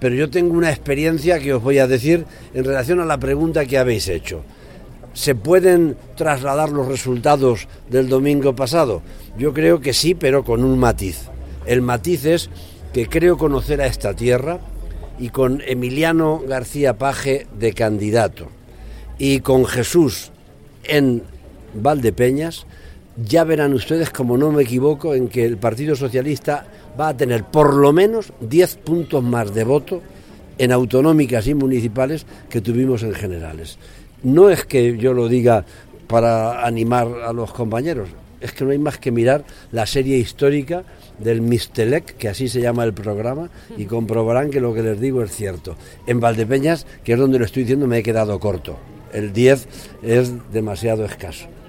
pero yo tengo una experiencia que os voy a decir en relación a la pregunta que habéis hecho. ¿Se pueden trasladar los resultados del domingo pasado? Yo creo que sí, pero con un matiz. El matiz es que creo conocer a esta tierra, y con Emiliano García Paje de candidato y con Jesús en Valdepeñas, ya verán ustedes, como no me equivoco, en que el Partido Socialista va a tener por lo menos 10 puntos más de voto en autonómicas y municipales que tuvimos en generales. No es que yo lo diga para animar a los compañeros, es que no hay más que mirar la serie histórica del Mistelec, que así se llama el programa, y comprobarán que lo que les digo es cierto. En Valdepeñas, que es donde lo estoy diciendo, me he quedado corto. El 10 es demasiado escaso.